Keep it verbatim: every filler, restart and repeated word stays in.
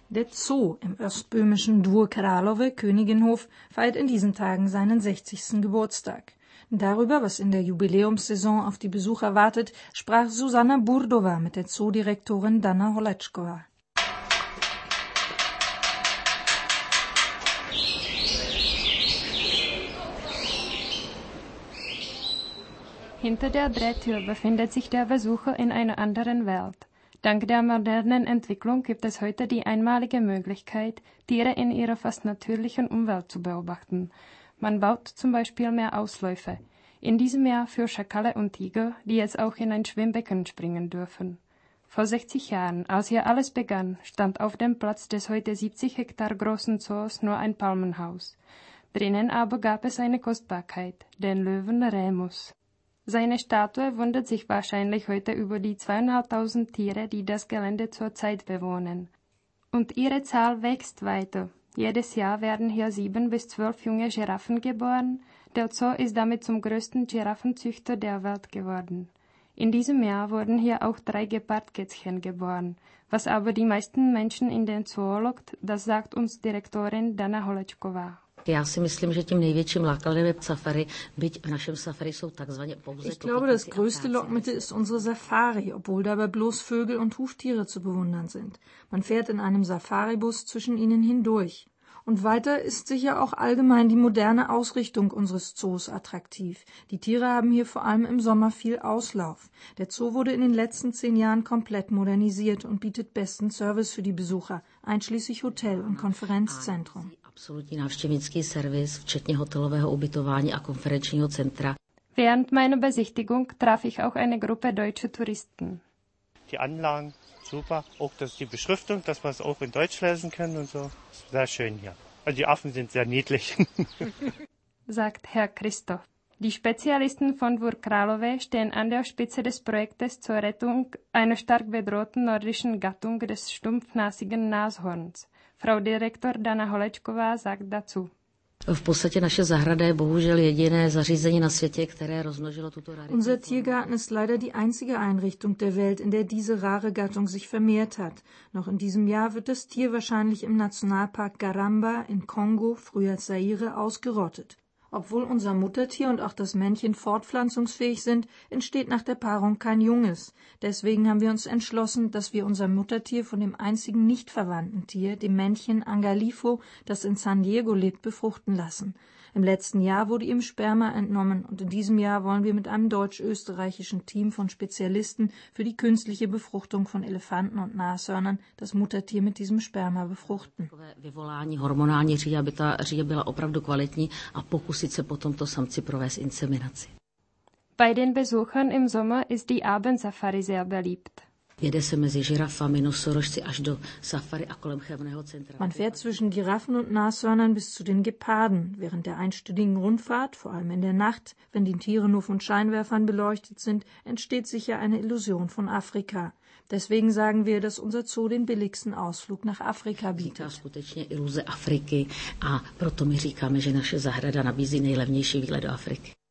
Der Zoo im ostböhmischen Dvůr Králové Königinhof feiert in diesen Tagen seinen sechzigsten Geburtstag. Darüber, was in der Jubiläumssaison auf die Besucher wartet, sprach Susanna Burdová mit der Zoodirektorin Dana Holečková. Hinter der Drehtür befindet sich der Besucher in einer anderen Welt. Dank der modernen Entwicklung gibt es heute die einmalige Möglichkeit, Tiere in ihrer fast natürlichen Umwelt zu beobachten. Man baut zum Beispiel mehr Ausläufe. In diesem Jahr für Schakale und Tiger, die jetzt auch in ein Schwimmbecken springen dürfen. Vor sechzig Jahren, als hier alles begann, stand auf dem Platz des heute siebzig Hektar großen Zoos nur ein Palmenhaus. Drinnen aber gab es eine Kostbarkeit, den Löwen Remus. Seine Statue wundert sich wahrscheinlich heute über die zweitausendfünfhundert Tiere, die das Gelände zurzeit bewohnen. Und ihre Zahl wächst weiter. Jedes Jahr werden hier sieben bis zwölf junge Giraffen geboren. Der Zoo ist damit zum größten Giraffenzüchter der Welt geworden. In diesem Jahr wurden hier auch drei Gepardkätzchen geboren. Was aber die meisten Menschen in den Zoo lockt, das sagt uns Direktorin Dana Holečková. Já si myslím, že tím největším lákadlem je safari, byť v našem safari jsou takzvaně pouze. Ich glaube, das größte Lockmittel ist unsere Safari, obwohl dabei bloß Vögel und Huftiere zu bewundern sind. Man fährt in einem Safaribus zwischen ihnen hindurch. Und weiter ist sicher auch allgemein die moderne Ausrichtung unseres Zoos attraktiv. Die Tiere haben hier vor allem im Sommer viel Auslauf. Der Zoo wurde in den letzten zehn Jahren komplett modernisiert und bietet besten Service für die Besucher, einschließlich Hotel- und Konferenzzentrum. Absolutní návštěvnický servis, včetně hotelového ubytování a konferenčního centra. Während meiner Besichtigung traf ich auch eine Gruppe deutscher Touristen. Die Anlagen super, auch das, die Beschriftung, dass wir es auch in Deutsch lesen können und so. Sehr schön hier. Also die Affen sind sehr niedlich. Sagt Herr Christoph. Die Spezialisten von Dvůr Králové stehen an der Spitze des Projektes zur Rettung einer stark bedrohten nordischen Gattung des stumpfnasigen Nashorns. Frau Direktor Dana Holečková sagt dazu. V podstatě naše zahrada je bohužel jediné zařízení na světě, které rozmnožilo tuto raritu. Unser Tiergarten ist leider die einzige Einrichtung der Welt, in der diese rare Gattung sich vermehrt hat. Noch in diesem Jahr wird das Tier wahrscheinlich im Nationalpark Garamba in Kongo, früher Zaire, ausgerottet. Obwohl unser Muttertier und auch das Männchen fortpflanzungsfähig sind, entsteht nach der Paarung kein Junges. Deswegen haben wir uns entschlossen, dass wir unser Muttertier von dem einzigen nicht verwandten Tier, dem Männchen Angalifo, das in San Diego lebt, befruchten lassen. Im letzten Jahr wurde ihm Sperma entnommen und in diesem Jahr wollen wir mit einem deutsch-österreichischen Team von Spezialisten für die künstliche Befruchtung von Elefanten und Nashörnern das Muttertier mit diesem Sperma befruchten. Vyvolání hormonální říje, aby ta říje byla opravdu kvalitní a pokusit se po tomto samci provést inseminaci. Bei den Besuchern im Sommer ist die Abendsafari sehr beliebt. Jede se mezi žirafami, nosorožci až do safari a kolem chevného centra. Man fährt zwischen Giraffen und Nashörnern bis zu den Geparden. Während der einstündigen Rundfahrt, vor allem in der Nacht, wenn die Tiere nur von Scheinwerfern beleuchtet sind, entsteht sicher eine Illusion von Afrika. Deswegen sagen wir, dass unser Zoo den billigsten Ausflug nach Afrika bietet. Skutečně iluze Afriky a proto my říkáme, že naše zahrada nabízí nejlevnější výlet do Afriky.